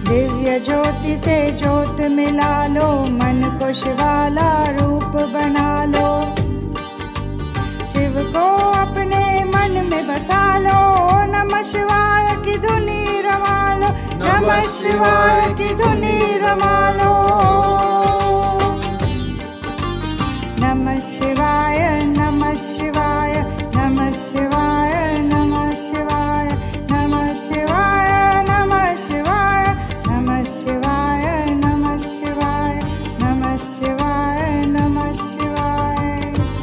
दिव्य ज्योति से ज्योत मिला लो, मन को शिवाला रूप बना लो। शिव को अपने मन में बसा लो, नमः शिवाय की धुनी रमा लो, नमः शिवाय की धुनी रमा लो। नमः शिवाय नमः शिवाय नमः शिवाय नमः शिवाय नमः शिवाय नमः शिवाय नमः शिवाय नमः शिवाय नमः शिवाय नमः शिवाय।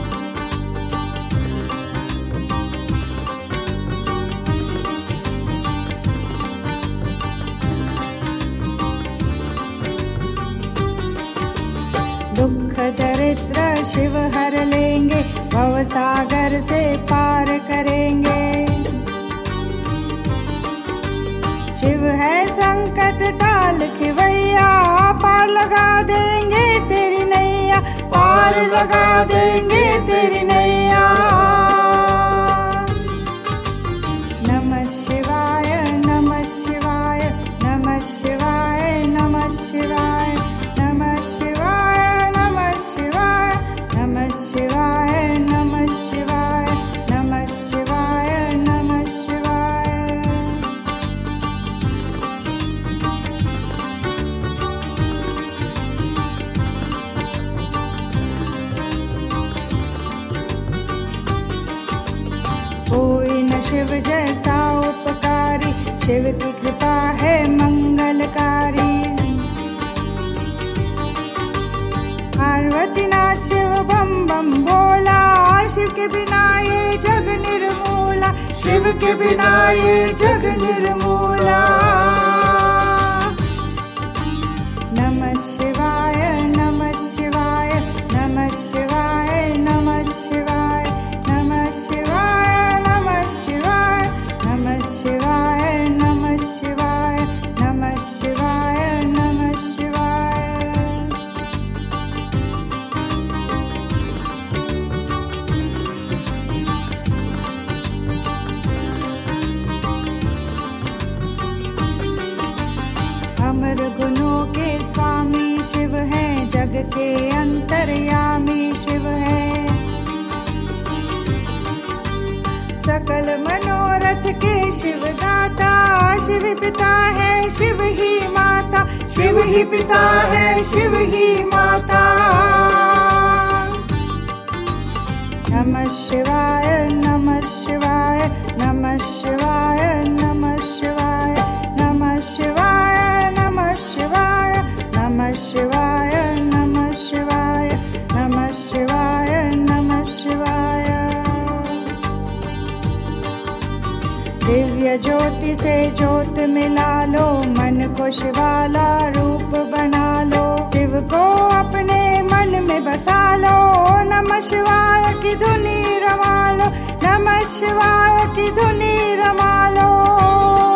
दुख दरिद्र शिव हर लेंगे, भव सागर से पार करेंगे। शिव है संकट काल खिवैया, पार लगा देंगे तेरी नैया, पार लगा देंगे तेरी नैया। नमः शिवाय नमः शिवाय नमः शिवाय नमः शिवाय नमः शिवाय नमः शिवाय नमः शिवाय नमः शिवाय नमः शिवाय नमः शिवाय। कोई न शिव जैसा उपकारी, शिव की कृपा है मंगलकारी। पार्वती नाथ शिव बम बम बोला, शिव के बिना ये जग निर्मूला, शिव के बिना ये जग निर्मूला। नमः शिवाय नमः शिवाय नमः शिवाय नमः शिवाय नमः शिवाय नमः शिवाय नमः शिवाय नमः शिवाय नमः शिवाय नमः शिवाय। अमर गुणों के स्वामी शिव हैं, जग के अंतर्यामी शिव हैं। सकल मनोरथ के शिव दाता, शिव पिता है शिव ही माता, शिव ही पिता है शिव ही माता। नमः शिवाय नमः शिवाय नमः शिवाय नमः शिवाय नमः शिवाय नमः शिवाय नमः शिवाय नमः शिवाय नमः शिवाय नमः शिवाय। दिव्य ज्योति से ज्योत मिला लो, मन को शिवाला रूप बना लो। शिव को अपने मन में बसा लो, नमः शिवाय की धुनी रमा लो, नमः शिवाय की धुनी रमा लो।